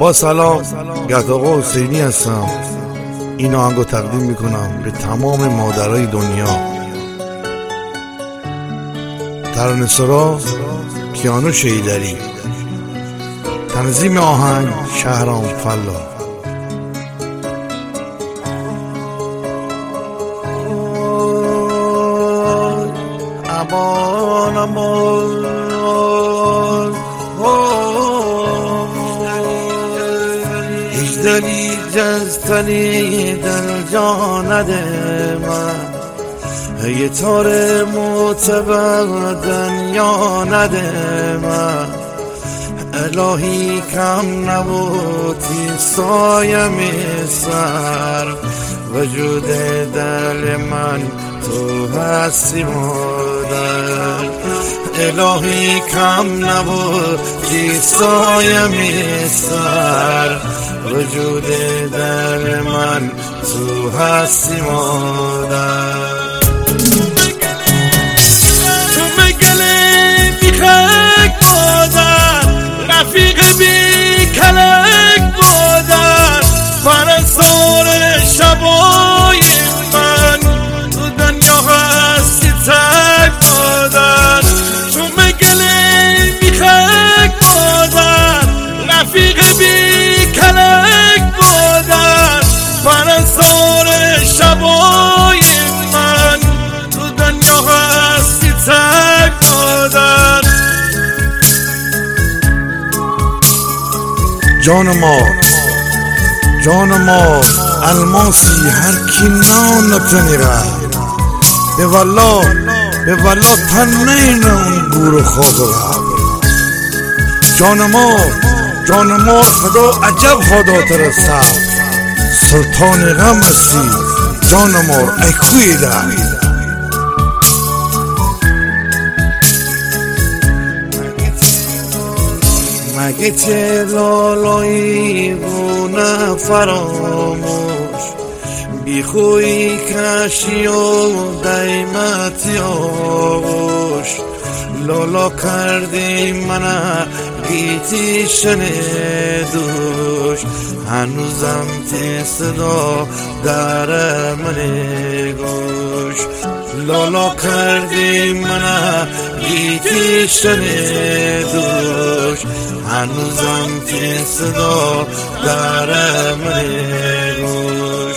با سلام، گردآقا حسینی هستم. این آهنگو تقدیم میکنم به تمام مادرای دنیا. ترانه‌سرا کیانوش ایدری، تنظیم آهنگ شهرام فلا. امان امان دلی جستنی دل جانده من، یه تار معتبر یا نده من. الهی کم نبودی سایم سر، وجود دل من تو هستی مادر. الهی کم نبودی سایم سر، وجود دل من تو هستی مادر. تو مگله بیخک مادر، رفیق بی کلک مادر، پرستار شبای من تو دنیا هستی تک مادر. تو مگله بیخک مادر، رفیق بی کلک مادر، پرستار شبای من تو دنیا هستی تک مادر. جان ما الماسی هر کی نتنیره، به والا تنین اون گور خدا. جان ما خدا عجب خداتر سر، سلطان غم هستی جان ما ای کوی در. مگه چه لالایی بونه فراموش، بی خوی کشی و دیمتی آغوش. لالا کردی منه گیتی شنیدوش، هنوزم تی صدا در من گوش. لالا کردی منه گیتی شنیدوش، هنوزم تی صدا در من گوش.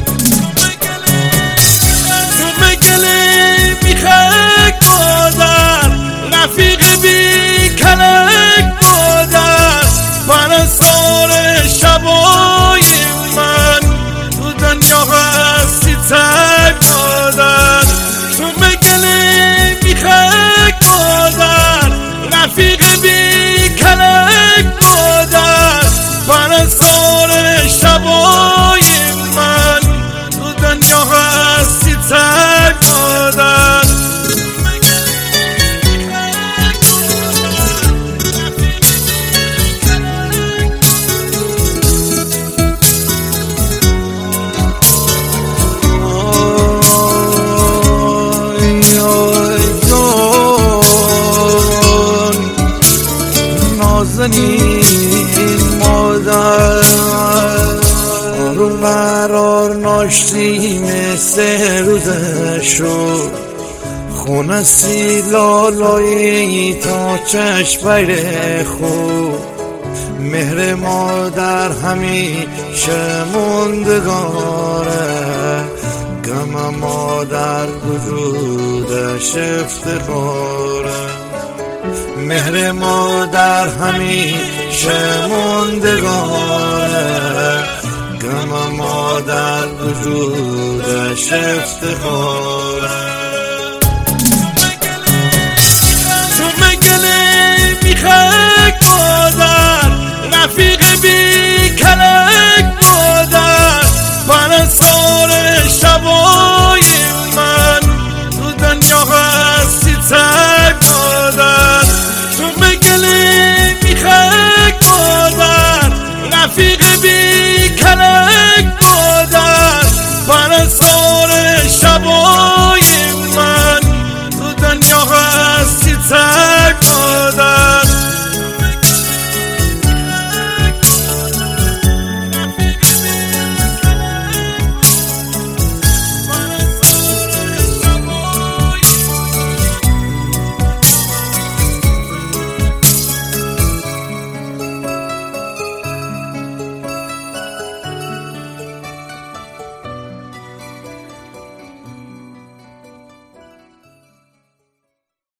تو مگله بیخک مادر، رفیق بی کلک مادر، پرستار شبای من تو دنیا هستی تک مادر. تو مگله بیخک مادر، رفیق بی کلک مادر، پرستار شبای من تو دنیا هستی تک مادر. نازنین مادر، آروم برار ناشتی مثل روزشو، خونه سی لالایی تا چشم بیر خوب. مهر مادر همیشه مندگاره، غم مادر وجودش افتخاره. مهر مادر همیشه مندگاره، غم مادر وجودش افتخاره. تو مگله بیخک مادر، رفیق بی